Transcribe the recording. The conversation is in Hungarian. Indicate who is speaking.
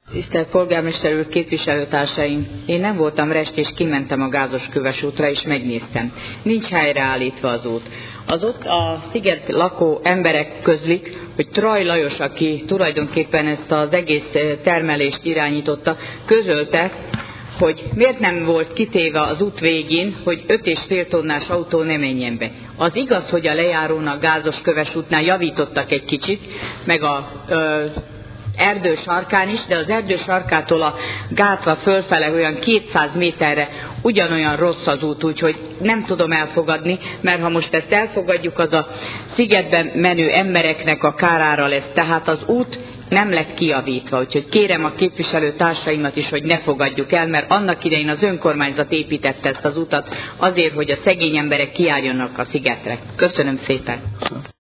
Speaker 1: Tisztelt polgármester úr, képviselőtársaim! Én nem voltam rest, és kimentem a Gázos-Köves útra, és megnéztem. Nincs helyreállítva az út. Az ott a sziget lakó emberek közlik, hogy Tray Lajos, aki tulajdonképpen ezt az egész termelést irányította, közölte, hogy miért nem volt kitéve az út végén, hogy 5,5 tonnás autó ne menjen be. Az igaz, hogy a lejárón a Gázos-Köves útnál javítottak egy kicsit, meg erdő sarkán is, de az erdő sarkától a gátra fölfele olyan 200 méterre ugyanolyan rossz az út, úgyhogy nem tudom elfogadni, mert ha most ezt elfogadjuk, az a szigetben menő embereknek a kárára lesz. Tehát az út nem lett kijavítva, úgyhogy kérem a képviselő társaimat is, hogy ne fogadjuk el, mert annak idején az önkormányzat építette ezt az utat azért, hogy a szegény emberek kijárjanak a szigetre. Köszönöm szépen!